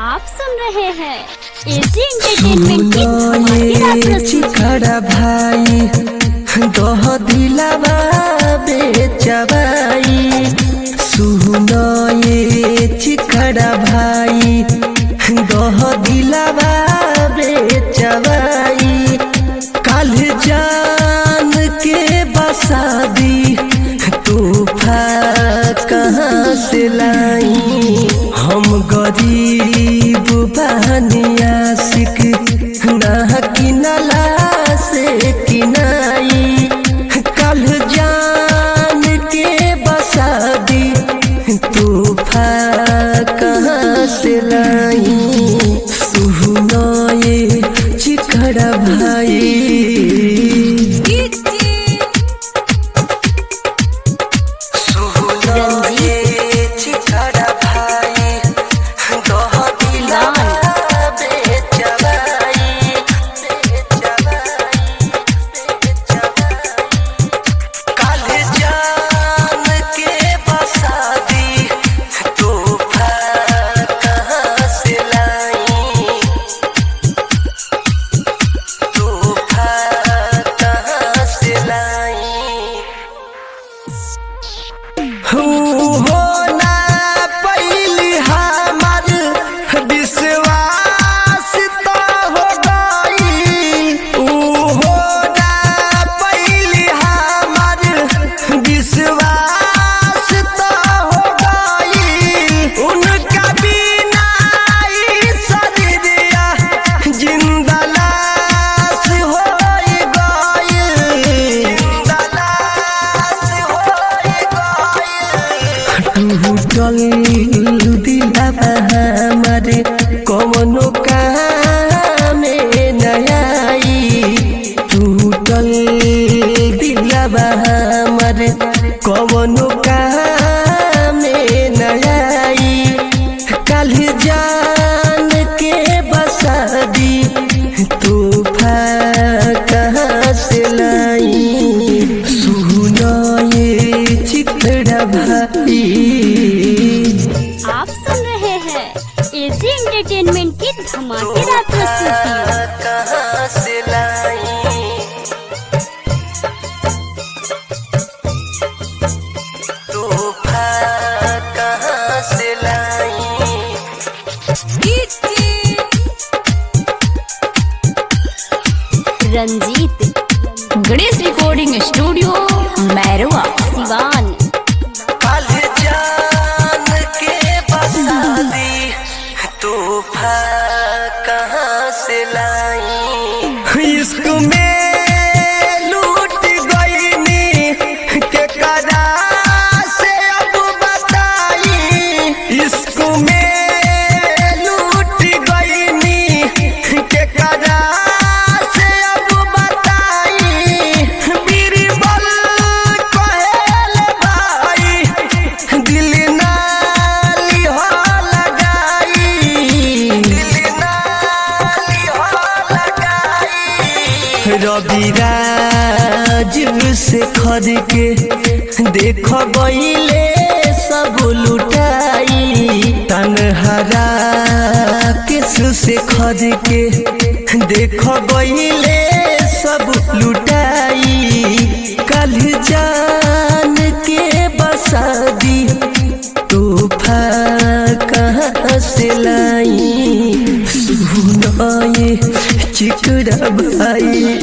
आप सुन रहे हैं एजी एंटरटेनमेंट की धमाकेदार प्रस्तुति। खड़ा भाई दह दिलावा बेचबाई सुनो ये चिखड़ा भाई दह दिलावा बेचबाई काल जान के बसादी तूफा कहाँ से लाई हम गरीब बहनिया सिक ना किनला से किनाई कल जान के बसादी तूफा कहाँ से लाई सुनो ये चिखड़ा भाई चल दिलावा हमारे कौनो काम में नयाई टूटल दिलावा हमारे कौनो काम में नयाई कल जान के बसादी तूफा कहाँ से लाई सुनो ये चिखड़ा भाई। आप सुन रहे हैं एजी एंटरटेनमेंट की धमाकेदार प्रस्तुति। कहाँ से लाई तूफा कहाँ से लाई रंजीत गणेश रिकॉर्डिंग स्टूडियो मैरवा सिवान। कल जान के बसादी तूफा कहाँ से लाई इश्क में लूट गईनी के कदा से अब बताई इश्क में लूट गईनी के कदा से अब बताई बीरबल कहल भाई दिल ना लिहो लगाई दिल ना लिहो लगाई रविराज से खद के देखो गईले सब लुटाई तनहरा किस से खद के देखो गईले सब लुटाई कल जान के बसादी तूफा कहाँ से लाई सुनो ये चिखड़ा भाई।